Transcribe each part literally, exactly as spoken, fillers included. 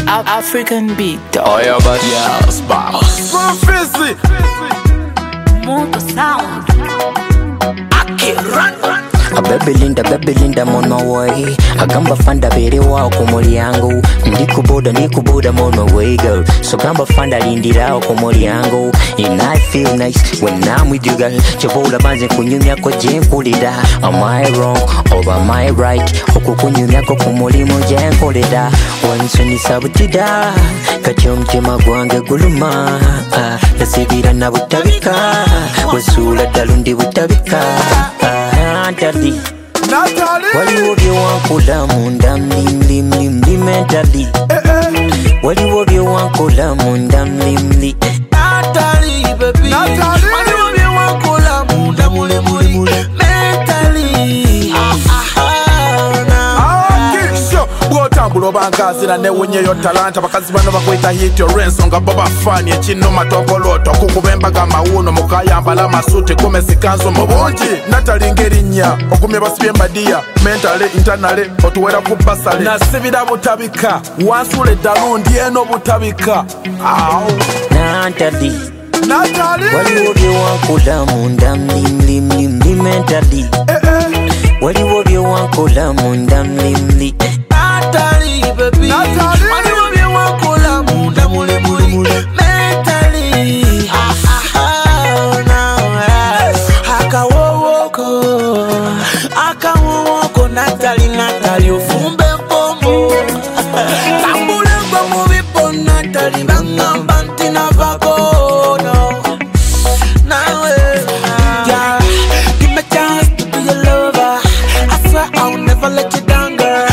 African beat. Oh yeah, but yeah, spark. Prophecy. Moto sound. Aki run run. A baby Linda, baby Linda mono way. Agamba fanda bere wao kumuli yangu. Ndikuboda ndikuboda mono way girl. So gamba fanda lindira kumuli yangu. And I feel nice when I'm with you girl. Chobola banze kunyumya ko jenkulida. Am I wrong or am I right? Oku kunyumya ko kumuli mo jenkulida. Once ni sabutida. Kachomchema gwange guluma. Nasibira na butabika. Wasula dalundi butabika. Natalie, Natalie. why you have your uncle Lamunda, lim lim lim lim mentally? Why you have your uncle Lamunda, lim lim? Natalie, baby. Natalie. Why you have your uncle Lamunda, muli muli mentally? Ah ah ah. Kisho, bwotambulo bankazira ne wunyeyo talanta bakazi bano bakweta hit your ransom nga baba fani ekino matokoloto kukubemba gama uno mukayambala masuti kumesikanzo mubunji Natalie ngerinya okumye basibye mbadia mentally internally otuwera ku basale nasibira butabika wansule dalundi eno butabika aw Natalie, Natalie. why you have your uncle Lamunda, lim lim lim lim mentally? Why you have your uncle Lamunda, lim lim? Natalie, baby. Natalie. Why you have your uncle Lamunda, muli muli mentally? Ah ah ah now. Akawoko, akawoko Natalie, Natalie ufumbe pombo. Tambule kwa muvipo Natalie, banga banti na vako no. Now yeah, give me a chance to be your lover. I swear I'll never let you down, girl.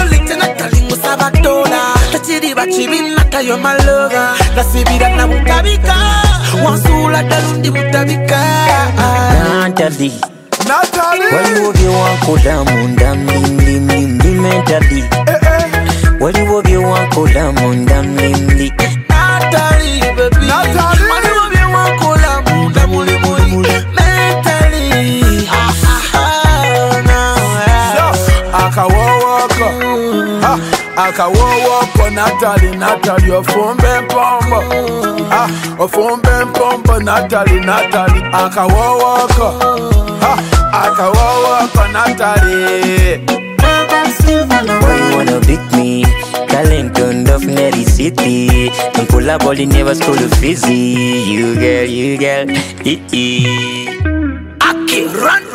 Nata you're my lover. Nasibira na butabika. Wansula dalundi butabika. Natalie, Natalie. why you have your uncle Lamunda, lim lim lim lim mentally? Why you have your uncle Lamunda, lim lim? Natalie, baby. Natalie. Why you have your uncle Lamunda, muli muli mentally? Ah ah ah now. Akawoko, ah, akawoko Natalie, Natalie ofumbe mpombo, ah, ofumbe mpombo Natalie, Natalie akawoko, ah, akawoko Natalie. Why you wanna beat me? Talented of Nelly City. And pull up all never school fizzy. You girl, you girl, hee hee. Aki run.